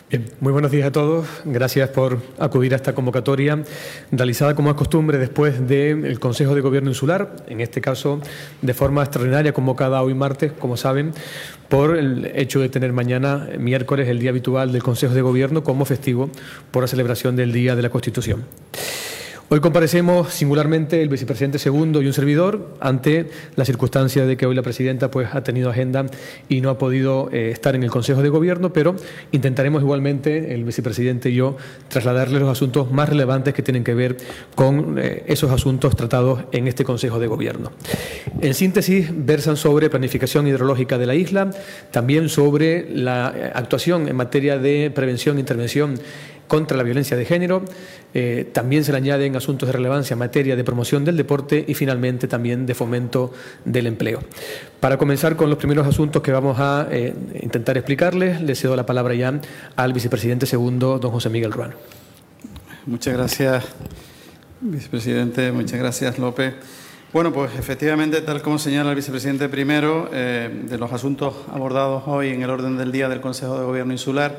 Bien, muy buenos días a todos. Gracias por acudir a esta convocatoria realizada como es costumbre después del Consejo de Gobierno Insular, en este caso de forma extraordinaria convocada hoy martes, como saben, por el hecho de tener mañana, miércoles, el día habitual del Consejo de Gobierno como festivo por la celebración del Día de la Constitución. Hoy comparecemos singularmente el vicepresidente segundo y un servidor ante la circunstancia de que hoy la presidenta ha tenido agenda y no ha podido estar en el Consejo de Gobierno, pero intentaremos igualmente, el vicepresidente y yo, trasladarle los asuntos más relevantes que tienen que ver con esos asuntos tratados en este Consejo de Gobierno. En síntesis, versan sobre planificación hidrológica de la isla, también sobre la actuación en materia de prevención e intervención contra la violencia de género, también se le añaden asuntos de relevancia en materia de promoción del deporte y finalmente también de fomento del empleo. Para comenzar con los primeros asuntos que vamos a intentar explicarles, le cedo la palabra ya al vicepresidente segundo, don José Miguel Ruano. Muchas gracias, vicepresidente. Muchas gracias, López. Bueno, pues efectivamente, tal como señala el vicepresidente primero, de los asuntos abordados hoy en el orden del día del Consejo de Gobierno Insular,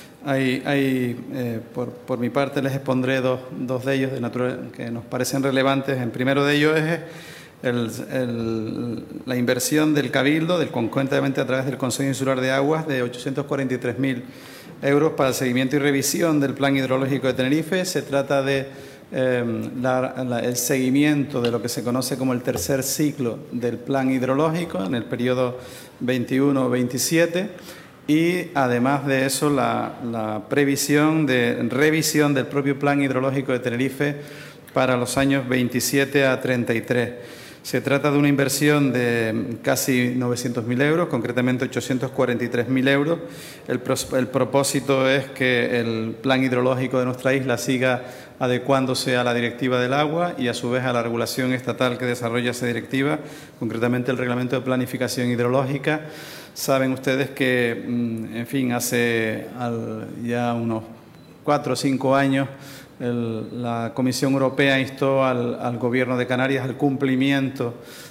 por mi parte les expondré dos de ellos que nos parecen relevantes. El primero de ellos es la inversión del Cabildo, conjuntamente a través del Consejo Insular de Aguas, de 843.000 euros para el seguimiento y revisión del Plan Hidrológico de Tenerife. Se trata de el seguimiento de lo que se conoce como el tercer ciclo del Plan Hidrológico en el periodo 21-27. Y además de eso, la previsión de revisión del propio Plan Hidrológico de Tenerife para los años 27 a 33. Se trata de una inversión de casi 900.000 euros, concretamente 843.000 euros. El propósito es que el plan hidrológico de nuestra isla siga adecuándose a la Directiva del Agua y a su vez a la regulación estatal que desarrolla esa directiva, concretamente el Reglamento de Planificación Hidrológica. Saben ustedes que, en fin, hace ya unos 4 o 5 años la Comisión Europea instó al Gobierno de Canarias al cumplimiento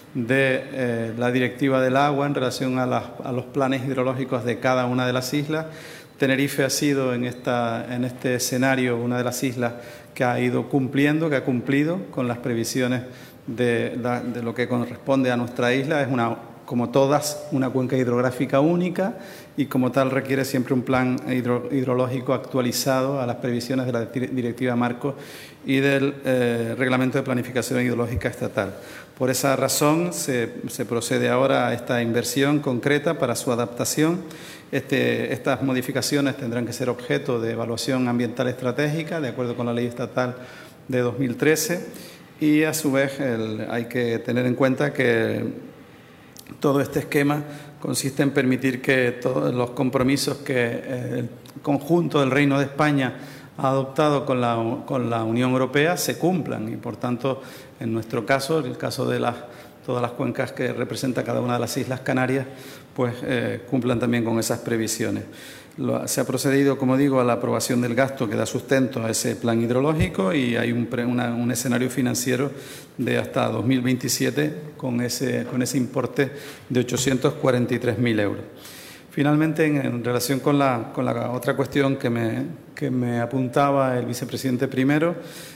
de la Directiva del Agua en relación a los planes hidrológicos de cada una de las islas. Tenerife ha sido en este escenario una de las islas que ha ido cumpliendo, que ha cumplido con las previsiones de lo que corresponde a nuestra isla. Es como todas, una cuenca hidrográfica única y como tal requiere siempre un plan hidrológico actualizado a las previsiones de la Directiva Marco y del Reglamento de Planificación Hidrológica Estatal. Por esa razón se procede ahora a esta inversión concreta para su adaptación. Estas modificaciones tendrán que ser objeto de evaluación ambiental estratégica, de acuerdo con la Ley Estatal de 2013, y a su vez hay que tener en cuenta que todo este esquema consiste en permitir que todos los compromisos que el conjunto del Reino de España ha adoptado con la Unión Europea se cumplan y, por tanto, en nuestro caso, en el caso de todas las cuencas que representa cada una de las Islas Canarias, cumplan también con esas previsiones. Se ha procedido, como digo, a la aprobación del gasto que da sustento a ese plan hidrológico y hay un escenario financiero de hasta 2027 con ese importe de 843.000 euros. Finalmente, en relación con la otra cuestión que me apuntaba el vicepresidente primero,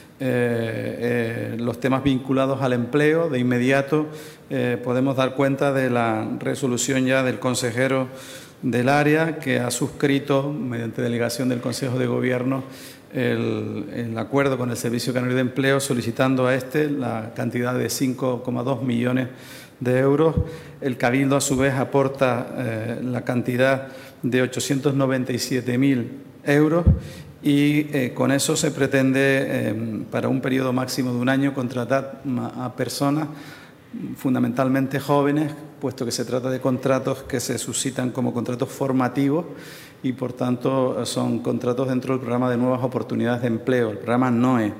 los temas vinculados al empleo, de inmediato podemos dar cuenta de la resolución ya del consejero del área que ha suscrito, mediante delegación del Consejo de Gobierno, el acuerdo con el Servicio Canario de Empleo, solicitando a la cantidad de 5,2 millones de euros. El Cabildo, a su vez, aporta la cantidad de 897.000 euros y con eso se pretende, para un periodo máximo de un año, contratar a personas fundamentalmente jóvenes, puesto que se trata de contratos que se suscitan como contratos formativos y, por tanto, son contratos dentro del programa de nuevas oportunidades de empleo, el programa NOE.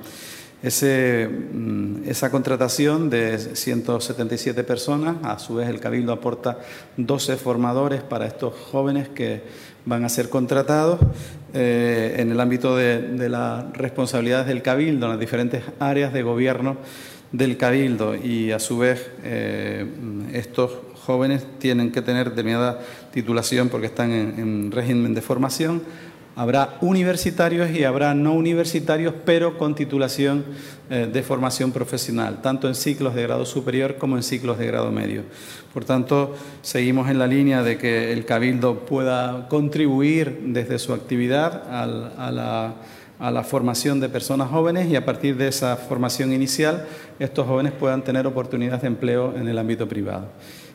Esa contratación de 177 personas, a su vez el Cabildo aporta 12 formadores para estos jóvenes que van a ser contratados en el ámbito de las responsabilidades del Cabildo, en las diferentes áreas de gobierno del Cabildo, y a su vez estos jóvenes tienen que tener determinada titulación porque están en régimen de formación Habrá universitarios y habrá no universitarios, pero con titulación de formación profesional, tanto en ciclos de grado superior como en ciclos de grado medio. Por tanto, seguimos en la línea de que el Cabildo pueda contribuir desde su actividad a la formación de personas jóvenes, y a partir de esa formación inicial, estos jóvenes puedan tener oportunidades de empleo en el ámbito privado.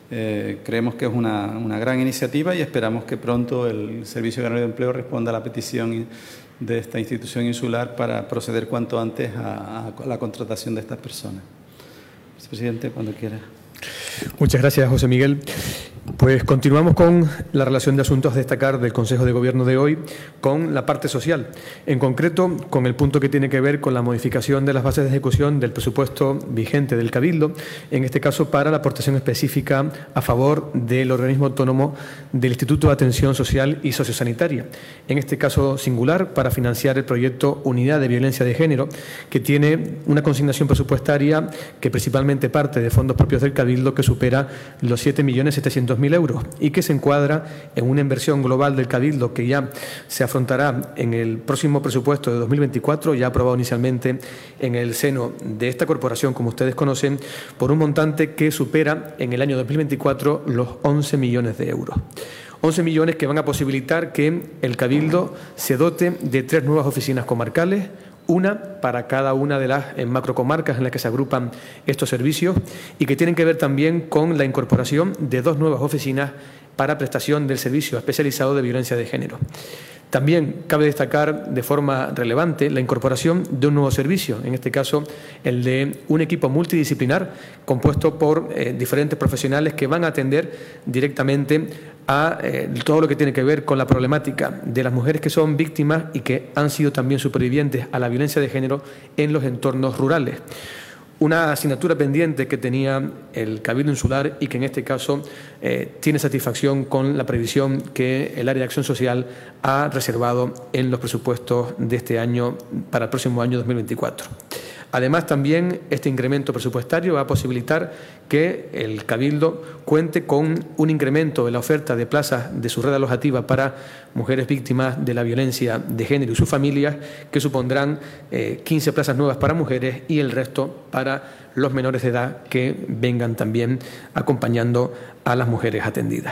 Creemos que es una gran iniciativa y esperamos que pronto el Servicio Canario de Empleo responda a la petición de esta institución insular para proceder cuanto antes a la contratación de estas personas. Vicepresidente, cuando quiera. Muchas gracias, José Miguel. Pues continuamos con la relación de asuntos a destacar del Consejo de Gobierno de hoy con la parte social, en concreto con el punto que tiene que ver con la modificación de las bases de ejecución del presupuesto vigente del Cabildo, en este caso para la aportación específica a favor del organismo autónomo del Instituto de Atención Social y Sociosanitaria, en este caso singular para financiar el proyecto Unidad de Violencia de Género, que tiene una consignación presupuestaria que principalmente parte de fondos propios del Cabildo, que supera los 7.700.000 euros y que se encuadra en una inversión global del Cabildo que ya se afrontará en el próximo presupuesto de 2024, ya aprobado inicialmente en el seno de esta corporación, como ustedes conocen, por un montante que supera en el año 2024 los 11 millones de euros. 11 millones que van a posibilitar que el Cabildo se dote de 3 nuevas oficinas comarcales, una para cada una de las macrocomarcas en las que se agrupan estos servicios, y que tienen que ver también con la incorporación de 2 nuevas oficinas para prestación del servicio especializado de violencia de género. También cabe destacar de forma relevante la incorporación de un nuevo servicio, en este caso el de un equipo multidisciplinar compuesto por diferentes profesionales que van a atender directamente a todo lo que tiene que ver con la problemática de las mujeres que son víctimas y que han sido también supervivientes a la violencia de género en los entornos rurales. Una asignatura pendiente que tenía el Cabildo Insular y que en este caso tiene satisfacción con la previsión que el área de acción social ha reservado en los presupuestos de este año para el próximo año 2024. Además, también este incremento presupuestario va a posibilitar que el Cabildo cuente con un incremento de la oferta de plazas de su red alojativa para mujeres víctimas de la violencia de género y sus familias, que supondrán 15 plazas nuevas para mujeres y el resto para los menores de edad que vengan también acompañando a las mujeres atendidas.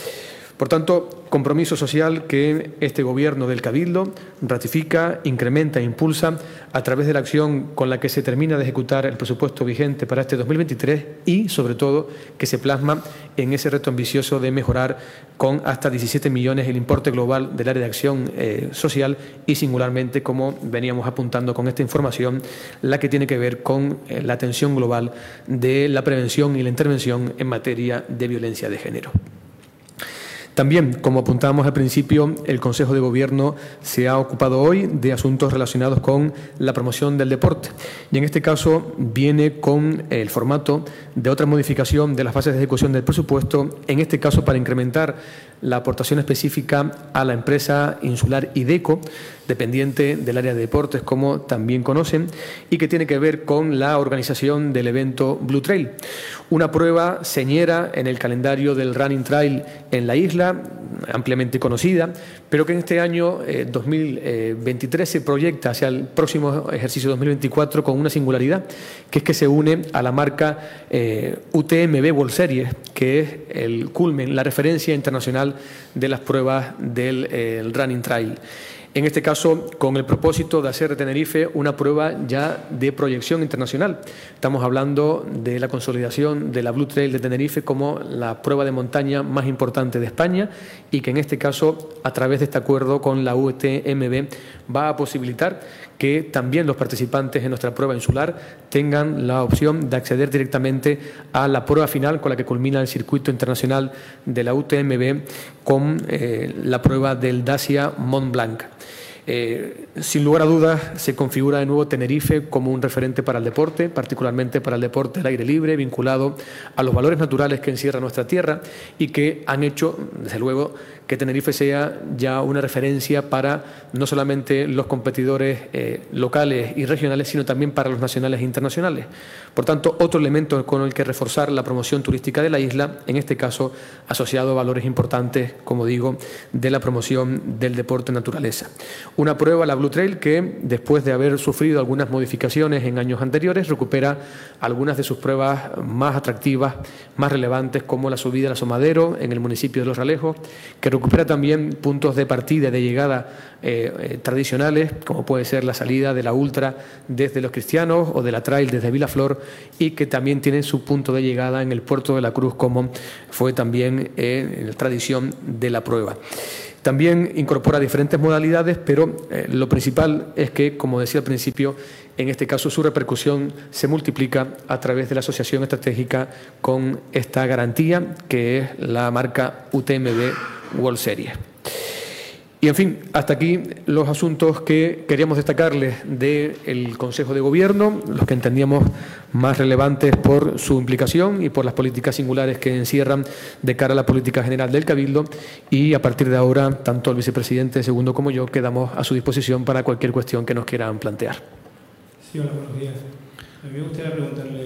Por tanto, compromiso social que este Gobierno del Cabildo ratifica, incrementa e impulsa a través de la acción con la que se termina de ejecutar el presupuesto vigente para este 2023 y, sobre todo, que se plasma en ese reto ambicioso de mejorar con hasta 17 millones el importe global del área de acción social y, singularmente, como veníamos apuntando con esta información, la que tiene que ver con la atención global de la prevención y la intervención en materia de violencia de género. También, como apuntábamos al principio, el Consejo de Gobierno se ha ocupado hoy de asuntos relacionados con la promoción del deporte y en este caso viene con el formato de otra modificación de las bases de ejecución del presupuesto, en este caso para incrementar la aportación específica a la empresa insular IDECO, dependiente del área de deportes, como también conocen, y que tiene que ver con la organización del evento Blue Trail, una prueba señera en el calendario del Running Trail en la isla, ampliamente conocida, pero que en este año 2023 se proyecta hacia el próximo ejercicio 2024 con una singularidad, que es que se une a la marca UTMB World Series, que es el culmen, la referencia internacional de las pruebas del Running Trail. En este caso, con el propósito de hacer de Tenerife una prueba ya de proyección internacional. Estamos hablando de la consolidación de la Blue Trail de Tenerife como la prueba de montaña más importante de España y que en este caso, a través de este acuerdo con la UTMB, va a posibilitar que también los participantes en nuestra prueba insular tengan la opción de acceder directamente a la prueba final con la que culmina el circuito internacional de la UTMB con la prueba del Dacia Mont Blanc. Sin lugar a dudas, se configura de nuevo Tenerife como un referente para el deporte, particularmente para el deporte al aire libre, vinculado a los valores naturales que encierra nuestra tierra y que han hecho, desde luego, que Tenerife sea ya una referencia para no solamente los competidores locales y regionales, sino también para los nacionales e internacionales. Por tanto, otro elemento con el que reforzar la promoción turística de la isla, en este caso asociado a valores importantes, como digo, de la promoción del deporte naturaleza. Una prueba, la Blue Trail, que después de haber sufrido algunas modificaciones en años anteriores, recupera algunas de sus pruebas más atractivas, más relevantes, como la subida al Asomadero en el municipio de Los Ralejos, que recupera también puntos de partida y de llegada tradicionales, como puede ser la salida de la Ultra desde Los Cristianos o de la Trail desde Vilaflor, y que también tiene su punto de llegada en el Puerto de la Cruz, como fue también la tradición de la prueba. También incorpora diferentes modalidades, pero lo principal es que, como decía al principio, en este caso su repercusión se multiplica a través de la asociación estratégica con esta garantía, que es la marca UTMB World Series. Y, en fin, hasta aquí los asuntos que queríamos destacarles del Consejo de Gobierno, los que entendíamos más relevantes por su implicación y por las políticas singulares que encierran de cara a la política general del Cabildo. Y a partir de ahora, tanto el vicepresidente segundo como yo quedamos a su disposición para cualquier cuestión que nos quieran plantear. Sí, hola, buenos días. A mí me gustaría preguntarle,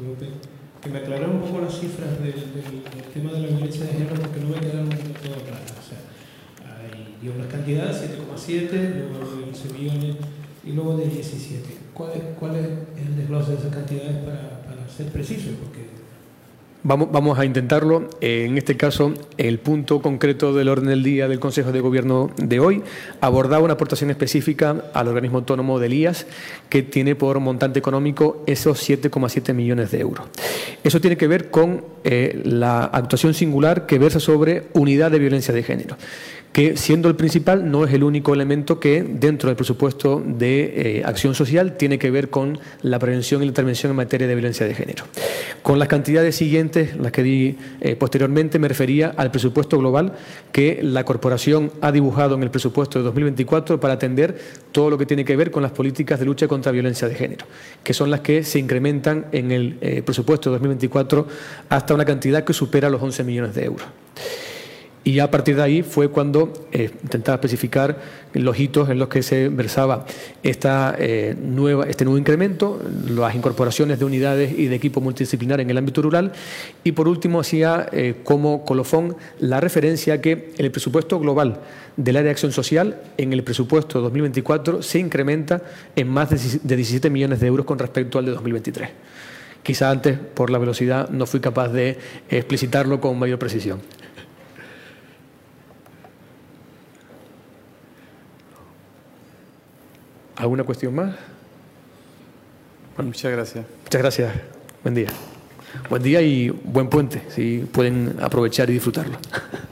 que me aclarara un poco las cifras del tema de la violencia de género, porque no me quedaron del todo claras. O sea, dio unas cantidades, 7,7, luego de 11 millones y luego de 17. ¿Cuál es el desglose de esas cantidades para ser preciso? Porque Vamos a intentarlo. En este caso, el punto concreto del orden del día del Consejo de Gobierno de hoy abordaba una aportación específica al organismo autónomo del IAS, que tiene por montante económico esos 7,7 millones de euros. Eso tiene que ver con la actuación singular que versa sobre unidad de violencia de género, que, siendo el principal, no es el único elemento que dentro del presupuesto de acción social tiene que ver con la prevención y la intervención en materia de violencia de género. Con las cantidades siguientes, las que di posteriormente, me refería al presupuesto global que la Corporación ha dibujado en el presupuesto de 2024 para atender todo lo que tiene que ver con las políticas de lucha contra violencia de género, que son las que se incrementan en el presupuesto de 2024 hasta una cantidad que supera los 11 millones de euros. Y ya a partir de ahí fue cuando intentaba especificar los hitos en los que se versaba este nuevo incremento, las incorporaciones de unidades y de equipo multidisciplinar en el ámbito rural, y por último hacía como colofón la referencia a que el presupuesto global del área de acción social en el presupuesto 2024 se incrementa en más de 17 millones de euros con respecto al de 2023. Quizá antes, por la velocidad, no fui capaz de explicitarlo con mayor precisión. ¿Alguna cuestión más? Bueno, muchas gracias. Muchas gracias. Buen día. Buen día y buen puente, si pueden aprovechar y disfrutarlo.